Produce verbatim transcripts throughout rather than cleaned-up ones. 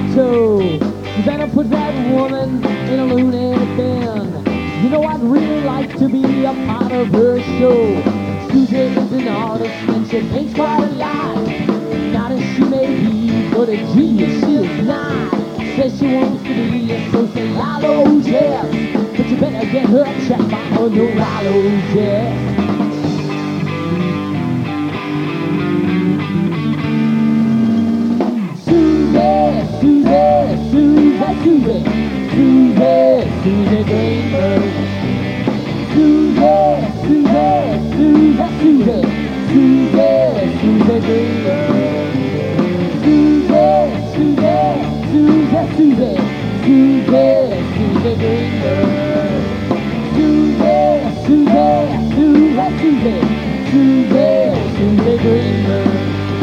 toe. You better put that woman in a loony bin. You know I'd really like to be a part of her show. Susie is an artist and she paints quite a lot. Not as she may be, but a genius she is not. Says she wants to be a sociologist, but you better get her checked by a neurologist. Susie, Susie, Susie, Susie, Susie, Susie Greenberg. Susie, Susie, Susie, Susie, Susie, Susie Greenberg. Susie, Susie, Susie, Susie, Susie, Susie Greenberg. Susie, Susie, Susie, Susie, Susie, Susie Greenberg.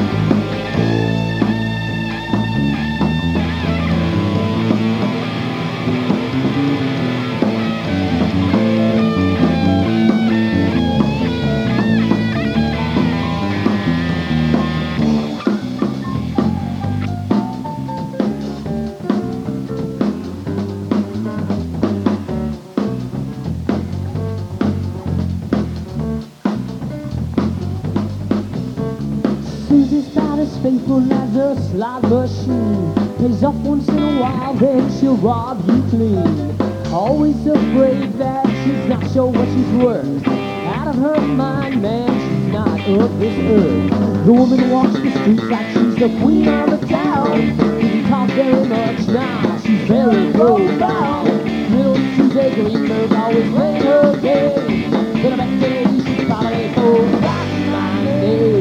Susie's about as faithful as a slot machine. Pays off once in a while, then she'll rob you clean. Always afraid that she's not sure what she's worth. Out of her mind, man, she's not of this earth. The woman walks the streets like she's the queen of the town. Didn't talk very much now, she's very profound. Little Susie Greenberg always playing her game. But I bet you she's probably forgot my name.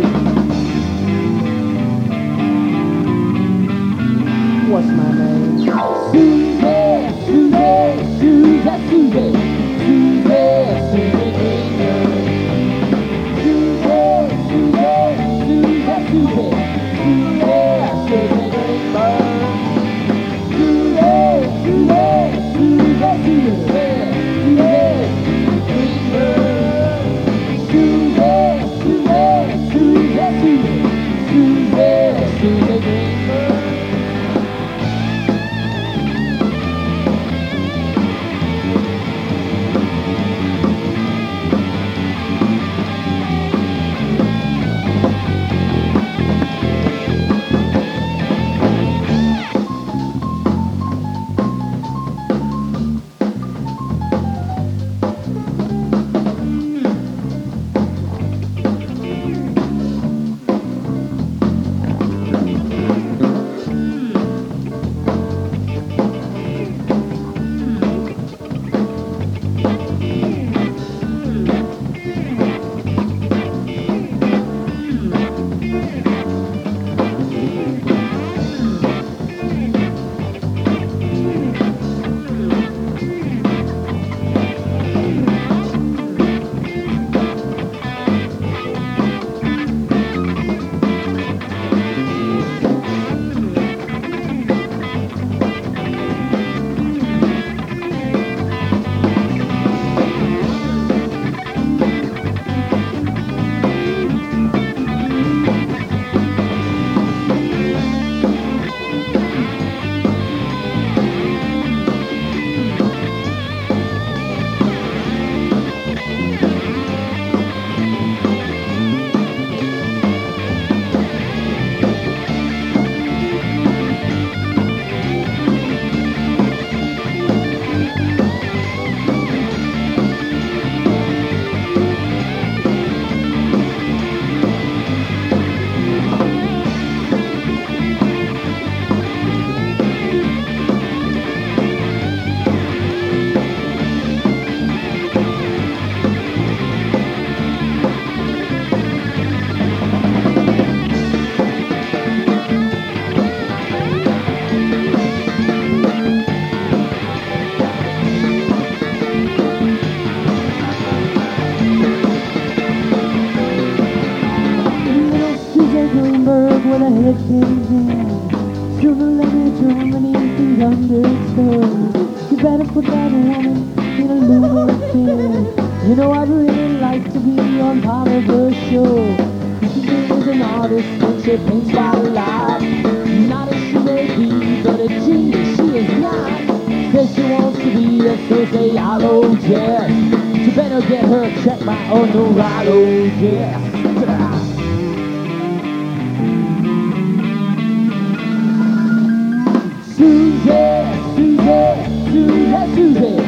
What's my name? Susie, Susie, Susie, Susie, Susie, Susie Greenberg. Susie, Susie, Susie, Susie, Susie, Susie Greenberg. Susie, Susie, Susie, Susie, Susie Greenberg. Susie, Susie, Susie, Susie, Susie Greenberg. When a head caves in, sooner or later Germany can understand. You better put that woman in a lunatic. You know I'd really like to be on part of her show. She is an artist and she paints quite a lot. Not as she may be, but it's Jess, so say hello, Jess. You better get her checked by underwriter, Susie, Susie, Susie, Susie.